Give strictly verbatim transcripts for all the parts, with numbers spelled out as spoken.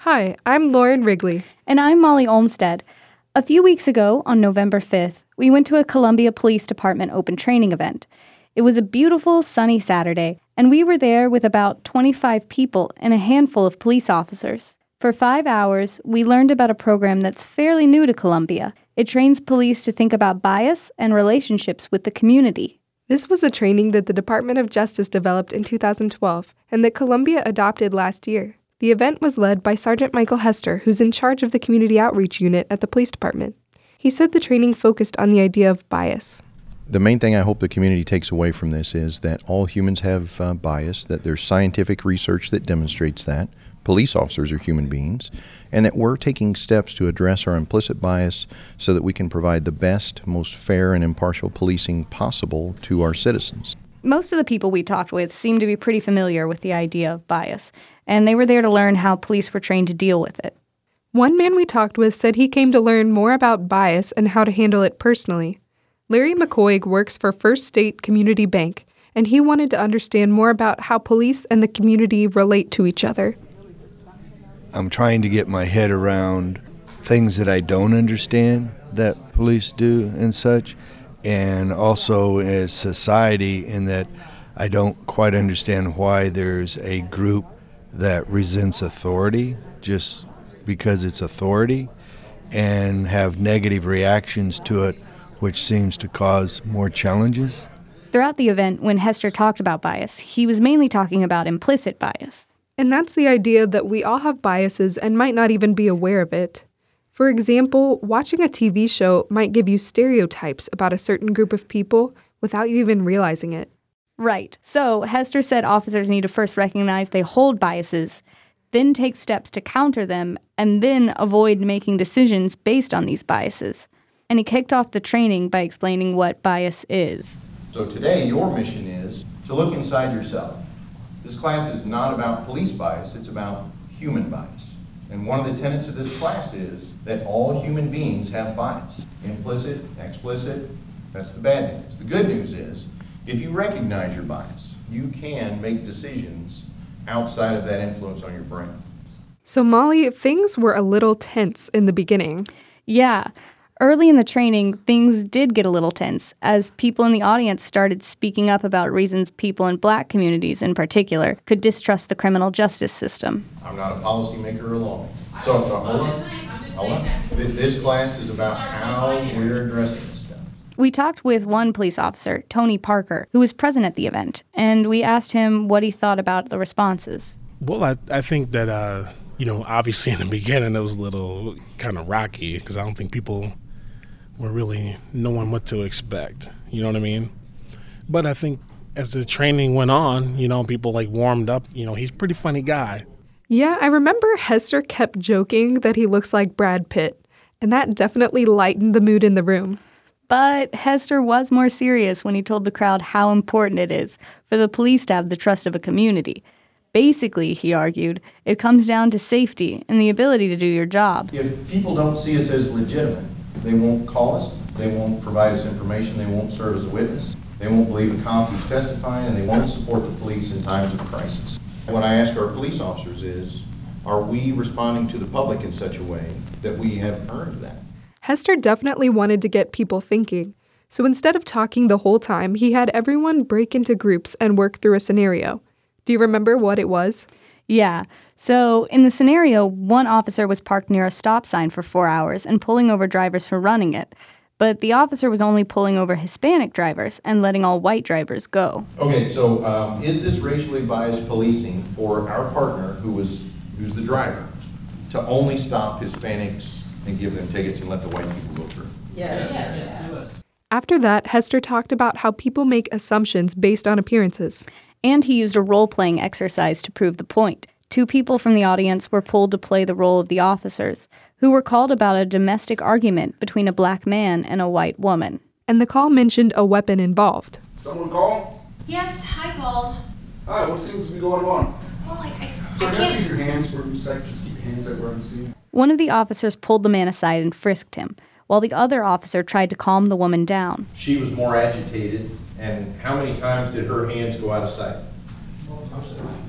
Hi, I'm Lauren Wrigley. And I'm Molly Olmstead. A few weeks ago, on November fifth, we went to a Columbia Police Department open training event. It was a beautiful, sunny Saturday, and we were there with about twenty-five people and a handful of police officers. For five hours, we learned about a program that's fairly new to Columbia. It trains police to think about bias and relationships with the community. This was a training that the Department of Justice developed in two thousand twelve and that Columbia adopted last year. The event was led by Sergeant Michael Hester, who's in charge of the Community Outreach Unit at the police department. He said the training focused on the idea of bias. The main thing I hope the community takes away from this is that all humans have uh, bias, that there's scientific research that demonstrates that. Police officers are human beings, and that we're taking steps to address our implicit bias so that we can provide the best, most fair and impartial policing possible to our citizens. Most of the people we talked with seemed to be pretty familiar with the idea of bias, and they were there to learn how police were trained to deal with it. One man we talked with said he came to learn more about bias and how to handle it personally. Larry McCoy works for First State Community Bank, and he wanted to understand more about how police and the community relate to each other. I'm trying to get my head around things that I don't understand that police do and such, and also as society in that I don't quite understand why there's a group that resents authority just because it's authority and have negative reactions to it, which seems to cause more challenges. Throughout the event, when Hester talked about bias, he was mainly talking about implicit bias. And that's the idea that we all have biases and might not even be aware of it. For example, watching a T V show might give you stereotypes about a certain group of people without you even realizing it. Right. So Hester said officers need to first recognize they hold biases, then take steps to counter them, and then avoid making decisions based on these biases. And he kicked off the training by explaining what bias is. So today, your mission is to look inside yourself. This class is not about police bias, it's about human bias. And one of the tenets of this class is that all human beings have bias. Implicit, explicit, that's the bad news. The good news is, if you recognize your bias, you can make decisions outside of that influence on your brain. So Molly, things were a little tense in the beginning. Yeah. Early in the training, things did get a little tense as people in the audience started speaking up about reasons people in black communities in particular could distrust the criminal justice system. I'm not a policymaker or lawmaker. So, so hold on. Hold on. This class is about how we're addressing this stuff. We talked with one police officer, Tony Parker, who was present at the event, and we asked him what he thought about the responses. Well, I, I think that, uh, you know, obviously in the beginning it was a little kind of rocky because I don't think people were really knowing what to expect, you know what I mean? But I think as the training went on, you know, people like warmed up, you know, he's a pretty funny guy. Yeah, I remember Hester kept joking that he looks like Brad Pitt, and that definitely lightened the mood in the room. But Hester was more serious when he told the crowd how important it is for the police to have the trust of a community. Basically, he argued, it comes down to safety and the ability to do your job. If people don't see us as legitimate, they won't call us, they won't provide us information, they won't serve as a witness, they won't believe a cop who's testifying, and they won't support the police in times of crisis. What I ask our police officers is, are we responding to the public in such a way that we have earned that? Hester definitely wanted to get people thinking, so instead of talking the whole time, he had everyone break into groups and work through a scenario. Do you remember what it was? Yeah. So in the scenario, one officer was parked near a stop sign for four hours and pulling over drivers for running it. But the officer was only pulling over Hispanic drivers and letting all white drivers go. Okay, so um, is this racially biased policing for our partner, who was who's the driver, to only stop Hispanics and give them tickets and let the white people go through? Yes. yes. yes. After that, Hester talked about how people make assumptions based on appearances. And he used a role-playing exercise to prove the point. Two people from the audience were pulled to play the role of the officers, who were called about a domestic argument between a black man and a white woman. And the call mentioned a weapon involved. Someone call? Yes, I called. Hi, what seems to be going on? Well, I, I, so I can can't... I see your hands for a second? Just keep your hands like where I'm seeing. One of the officers pulled the man aside and frisked him, while the other officer tried to calm the woman down. She was more agitated, and how many times did her hands go out of sight?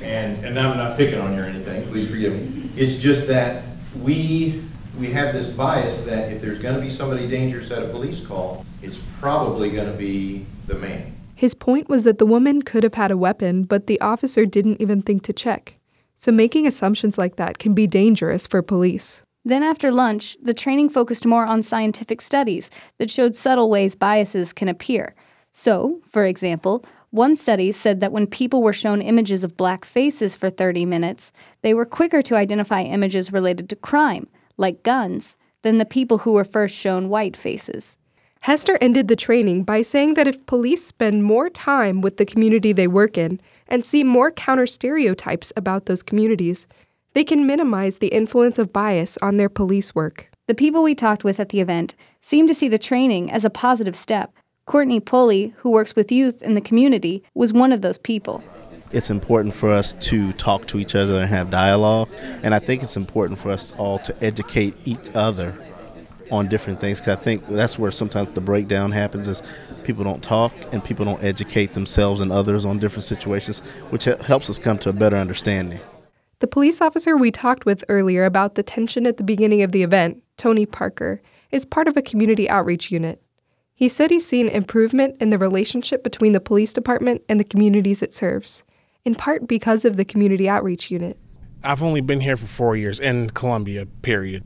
and, and I'm not picking on you or anything, please forgive me. It's just that we, we have this bias that if there's gonna be somebody dangerous at a police call, it's probably gonna be the man. His point was that the woman could have had a weapon, but the officer didn't even think to check. So making assumptions like that can be dangerous for police. Then after lunch, the training focused more on scientific studies that showed subtle ways biases can appear. So, for example, one study said that when people were shown images of black faces for thirty minutes, they were quicker to identify images related to crime, like guns, than the people who were first shown white faces. Hester ended the training by saying that if police spend more time with the community they work in and see more counter-stereotypes about those communities, they can minimize the influence of bias on their police work. The people we talked with at the event seemed to see the training as a positive step. Courtney Pulley, who works with youth in the community, was one of those people. It's important for us to talk to each other and have dialogue, and I think it's important for us all to educate each other on different things, because I think that's where sometimes the breakdown happens, is people don't talk and people don't educate themselves and others on different situations, which helps us come to a better understanding. The police officer we talked with earlier about the tension at the beginning of the event, Tony Parker, is part of a community outreach unit. He said he's seen improvement in the relationship between the police department and the communities it serves, in part because of the community outreach unit. I've only been here for four years in Columbia, period.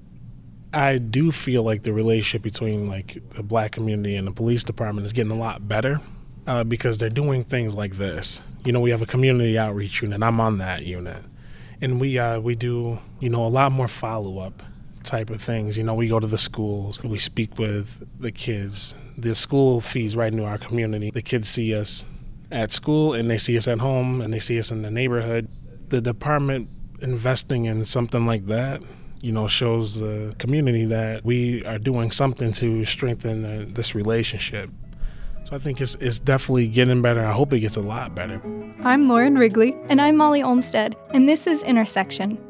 I do feel like the relationship between like the black community and the police department is getting a lot better uh, because they're doing things like this. You know, we have a community outreach unit. I'm on that unit. And we uh, we do, you know, a lot more follow-up type of things. You know, we go to the schools, we speak with the kids. The school feeds right into our community. The kids see us at school and they see us at home and they see us in the neighborhood. The department investing in something like that, you know, shows the community that we are doing something to strengthen uh, this relationship. So I think it's, it's definitely getting better. I hope it gets a lot better. I'm Lauren Wrigley. And I'm Molly Olmstead, and this is Intersection.